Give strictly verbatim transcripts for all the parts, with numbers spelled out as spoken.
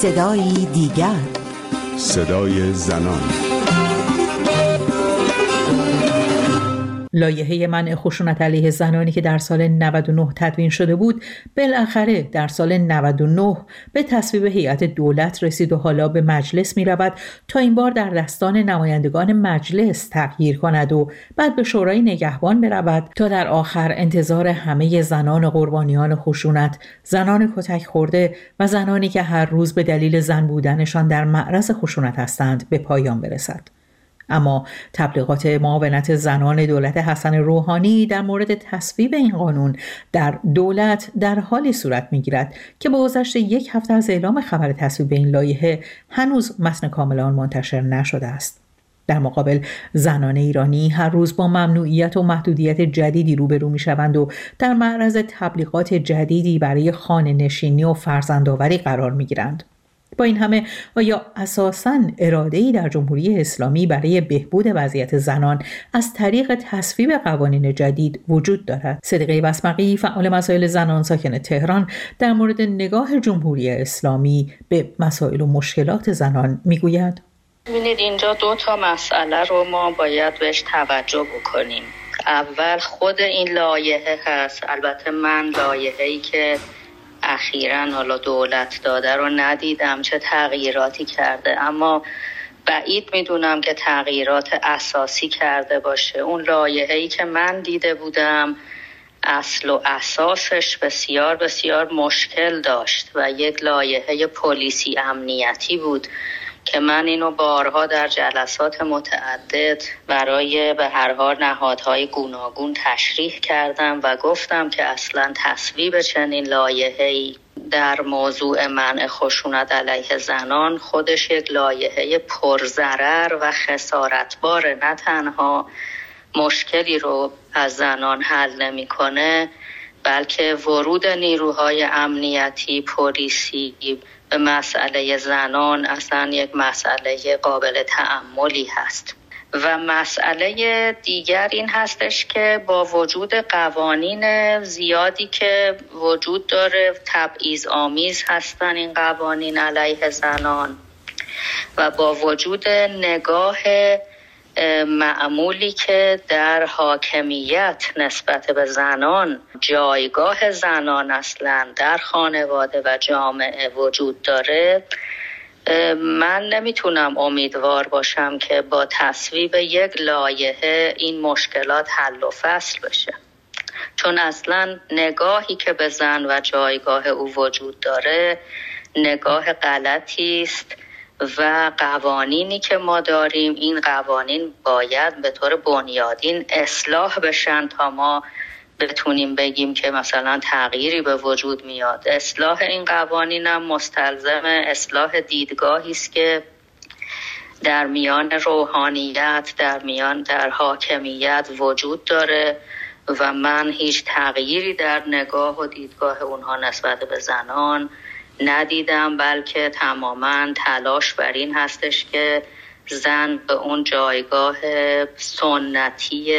صدایی دیگر، صدای زنان. لایحه منع خشونت علیه زنانی که در سال نود و نه تدوین شده بود بالاخره در سال نود و نه به تصویب هیئت دولت رسید و حالا به مجلس می رود تا این بار در دستان نمایندگان مجلس تغییر کند و بعد به شورای نگهبان برود تا در آخر انتظار همه زنان قربانیان خشونت، زنان کتک خورده و زنانی که هر روز به دلیل زن بودنشان در معرض خشونت هستند به پایان برسد. اما تبلیغات معاونت زنان دولت حسن روحانی در مورد تصویب این قانون در دولت در حالی صورت می‌گیرد که با گذشت یک هفته از اعلام خبر تصویب این لایحه هنوز متن کامل آن منتشر نشده است. در مقابل زنان ایرانی هر روز با ممنوعیت و محدودیت جدیدی روبرو می‌شوند و در معرض تبلیغات جدیدی برای خانه‌نشینی و فرزندآوری قرار می‌گیرند. با این همه آیا اساساً اراده‌ای در جمهوری اسلامی برای بهبود وضعیت زنان از طریق تصویب قوانین جدید وجود دارد؟ صدیقه بسمقی، فعال مسائل زنان ساکن تهران، در مورد نگاه جمهوری اسلامی به مسائل و مشکلات زنان میگوید: ببینید، اینجا دو تا مسئله رو ما باید بهش توجه بکنیم. اول خود این لایحه هست. البته من لایحه‌ای که اخیراً حالا دولت داده رو ندیدم چه تغییراتی کرده، اما بعید میدونم که تغییرات اساسی کرده باشه. اون لایحه‌ای که من دیده بودم اصل و اساسش بسیار بسیار مشکل داشت و یک لایحه پلیسی امنیتی بود که من اینو بارها در جلسات متعدد برای به هر حال نهادهای گوناگون تشریح کردم و گفتم که اصلا تصویب چنین لایحه‌ای در موضوع منع خشونت علیه زنان خودش یک لایحه پرضرر و خسارتبار، نه تنها مشکلی رو از زنان حل نمی‌کنه بلکه ورود نیروهای امنیتی پلیسی به مسئله زنان اصلا یک مسئله قابل تأملی هست. و مسئله دیگر این هستش که با وجود قوانین زیادی که وجود داره، تبعیض آمیز هستن این قوانین علیه زنان، و با وجود نگاه معمولی که در حاکمیت نسبت به زنان، جایگاه زنان اصلا در خانواده و جامعه وجود داره، من نمیتونم امیدوار باشم که با تصویب یک لایحه این مشکلات حل و فصل بشه، چون اصلا نگاهی که به زن و جایگاه او وجود داره نگاه غلطی است و قوانینی که ما داریم، این قوانین باید به طور بنیادین اصلاح بشن تا ما بتونیم بگیم که مثلا تغییری به وجود میاد. اصلاح این قوانین هم مستلزم اصلاح دیدگاهی است که در میان روحانیت، در میان در حاکمیت وجود داره و من هیچ تغییری در نگاه و دیدگاه اونها نسبت به زنان ندیدم، بلکه تماما تلاش بر این هستش که زن به اون جایگاه سنتی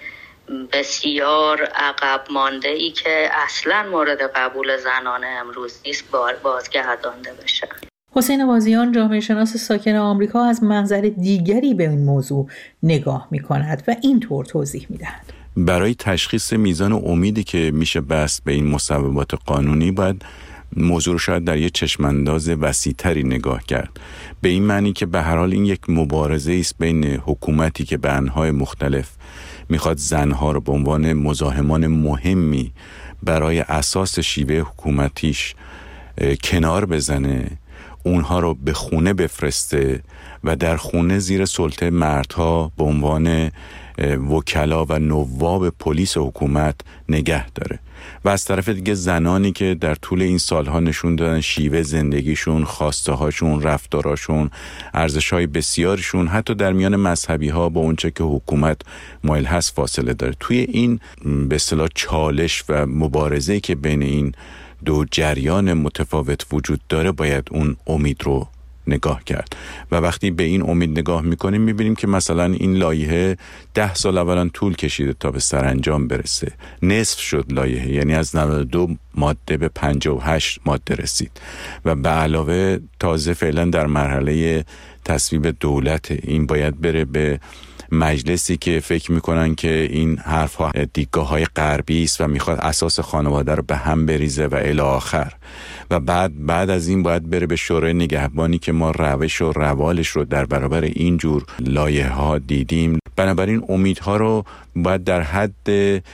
بسیار عقب مانده ای که اصلا مورد قبول زنان امروز نیست بازگردانده بشه. حسین وازیان، جامعه شناس ساکن آمریکا، از منظر دیگری به این موضوع نگاه می کند و اینطور توضیح می دهد: برای تشخیص میزان امیدی که میشه بست به این مصوبات قانونی باید موضوع رو شاید در یه چشمانداز وسیع‌تری نگاه کرد، به این معنی که به هر حال این یک مبارزه است بین حکومتی که به انواع مختلف میخواد زنها رو به عنوان مزاحمان مهمی برای اساس شیوه حکومتیش کنار بزنه، اونها رو به خونه بفرسته و در خونه زیر سلطه مردها به عنوان وکلا و نواب پلیس حکومت نگه داره، و از طرف دیگه زنانی که در طول این سالها نشون دادن شیوه زندگیشون، خواسته هاشون، رفتاراشون، ارزش‌های بسیارشون حتی در میان مذهبی ها با اونچه که حکومت مایل هست فاصله داره. توی این به اصطلاح چالش و مبارزه‌ای که بین این دو جریان متفاوت وجود داره باید اون امید رو نگاه کرد و وقتی به این امید نگاه میکنیم میبینیم که مثلا این لایحه ده سال اولا طول کشیده تا به سرانجام برسه، نصف شد لایحه، یعنی از نود و دو ماده به پنجاه و هشت ماده رسید و به علاوه تازه فعلا در مرحله تصویب دولت. این باید بره به مجلسی که فکر میکنن که این حرفها دیدگاه های غربی است و میخواد اساس خانواده رو به هم بریزه و الی آخر و بعد بعد از این باید بره به شورای نگهبانی که ما روش و روالش رو در برابر این جور لایحه ها دیدیم. بنابراین امیدها رو باید در حد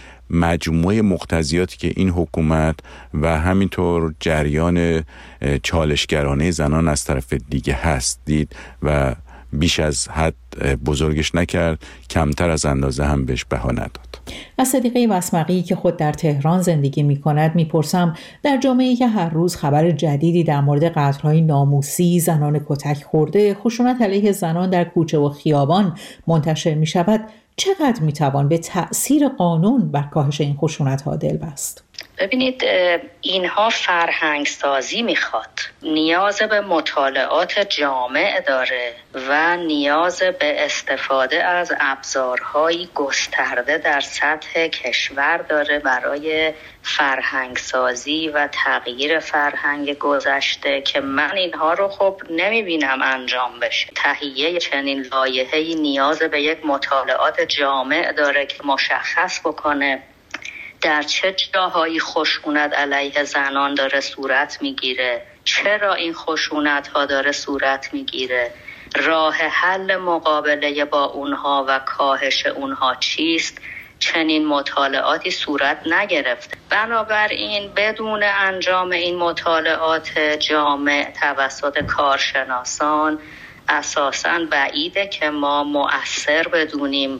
مجموعه مقتضیاتی که این حکومت و همینطور جریان چالشگرانه زنان از طرف دیگه هست دید و بیش از حد بزرگش نکرد، کمتر از اندازه هم بهش بها نداد. از صدیقه وسمقی که خود در تهران زندگی می کند می پرسم در جامعه‌ای که هر روز خبر جدیدی در مورد قتل‌های ناموسی، زنان کتک خورده، خشونت علیه زنان در کوچه و خیابان منتشر می شود، چقدر می توان به تأثیر قانون بر کاهش این خشونت‌ها دل بست؟ ببینید، اینها فرهنگ سازی میخواد، نیاز به مطالعات جامع داره و نیاز به استفاده از ابزارهای گسترده در سطح کشور داره برای فرهنگ سازی و تغییر فرهنگ گذشته که من اینها رو خب نمیبینم انجام بشه. تهیه چنین لایحه‌ای نیاز به یک مطالعات جامع داره که مشخص بکنه در چه جاهایی خشونت علیه زنان داره صورت میگیره، چرا این خشونت ها داره صورت میگیره، راه حل مقابله با اونها و کاهش اونها چیست. چنین مطالعاتی صورت نگرفته. بنابراین بدون انجام این مطالعات جامع توسط کارشناسان اساساً بعیده که ما مؤثر بدونیم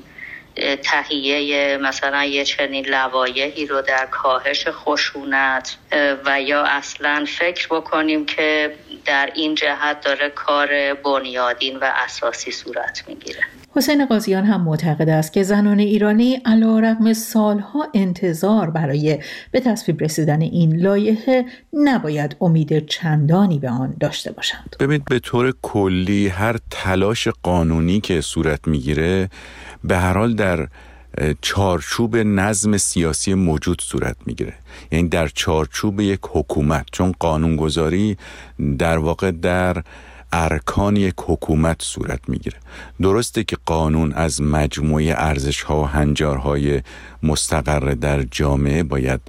تهیه مثلا یه چنین لوایحی رو در کاهش خشونت و یا اصلا فکر بکنیم که در این جهت داره کار بنیادین و اساسی صورت میگیره. حسین قاضیان هم معتقد است که زنان ایرانی علیرغم سالها انتظار برای به تصویب رسیدن این لایحه نباید امید چندانی به آن داشته باشند. ببینید، به طور کلی هر تلاش قانونی که صورت میگیره به هر حال در چارچوب نظم سیاسی موجود صورت میگیره، یعنی در چارچوب یک حکومت، چون قانونگذاری در واقع در ارکان یک حکومت صورت میگیره. درسته که قانون از مجموعه ارزش‌ها و هنجارهای مستقر در جامعه باید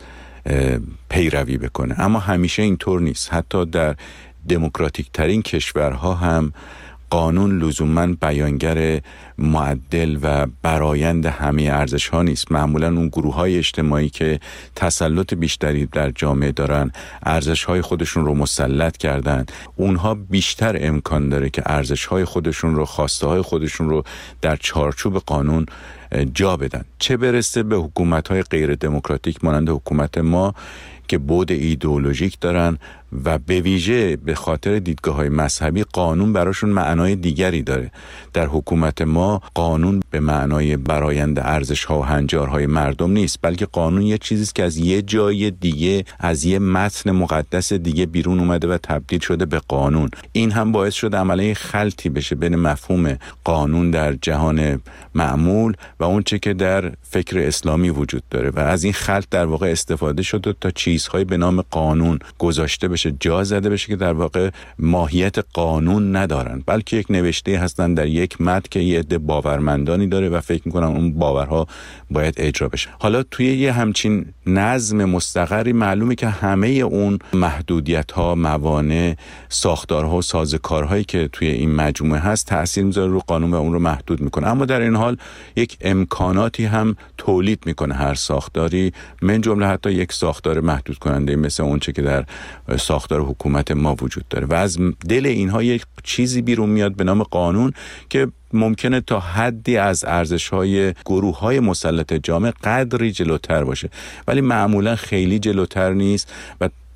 پیروی بکنه، اما همیشه اینطور نیست. حتی در دموکراتیک ترین کشورها هم قانون لزوماً بیانگر معدل و برآیند همه ارزش‌ها نیست. معمولاً اون گروه‌های اجتماعی که تسلط بیشتری در جامعه دارن، ارزش‌های خودشون رو مسلط کردن، اونها بیشتر امکان داره که ارزش‌های خودشون رو، خواسته‌های خودشون رو در چارچوب قانون جا بدن. چه برسه به حکومت‌های غیر دموکراتیک مانند حکومت ما که بعد ایدئولوژیک دارن و به ویژه به خاطر دیدگاه‌های مذهبی قانون براشون معنای دیگری داره. در حکومت ما قانون به معنای برآیند ارزش‌ها و هنجارهای مردم نیست، بلکه قانون یه چیزی است که از یه جای دیگه، از یه متن مقدس دیگه بیرون اومده و تبدیل شده به قانون. این هم باعث شده عملیه خلطی بشه بین مفهوم قانون در جهان معمول و اون چه که در فکر اسلامی وجود داره و از این خلط در واقع استفاده شده تا چیزهای به نام قانون گذاشته بشه، جا زده بشه که در واقع ماهیت قانون ندارن، بلکه یک نوشته هستن در یک متن که یه عده باورمندانی داره و فکر میکنن اون باورها باید اجرا بشه. حالا توی یه همچین نظم مستقری معلومه که همه اون محدودیت‌ها، موانع، ساختارها و سازوکارهایی که توی این مجموعه هست تأثیر میذاره رو قانون و اون رو محدود میکنه. اما در این حال یک امکاناتی هم تولید میکنه هر ساختاری، من جمله حتی یک ساختار محدود کننده مثل اون چه که در ساختار حکومت ما وجود داره و از دل اینها یک چیزی بیرون میاد به نام قانون که ممکنه تا حدی از ارزش‌های گروه‌های مسلط جامعه قدری جلوتر باشه، ولی معمولا خیلی جلوتر نیست و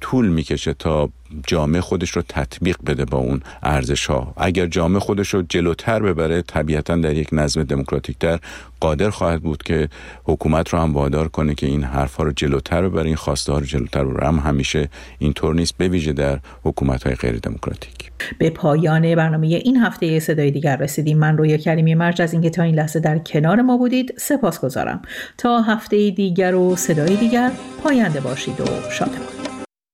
طول میکشه تا جامعه خودش رو تطبیق بده با اون ارزش‌ها. اگر جامعه خودش رو جلوتر ببره، طبیعتاً در یک نظم دموکراتیک‌تر قادر خواهد بود که حکومت رو هم وادار کنه که این حرفا رو جلوتر ببره، این خواسته ها رو جلوتر ببره. هم همیشه اینطور نیست، به ویژه در حکومت‌های غیر دموکراتیک. به پایان برنامه این هفته صدای دیگر رسیدیم. من رویا کریمی مرج از اینکه تا این لحظه در کنار ما بودید سپاسگزارم. تا هفته دیگر و صدای دیگر، پاینده باشید و شادمان.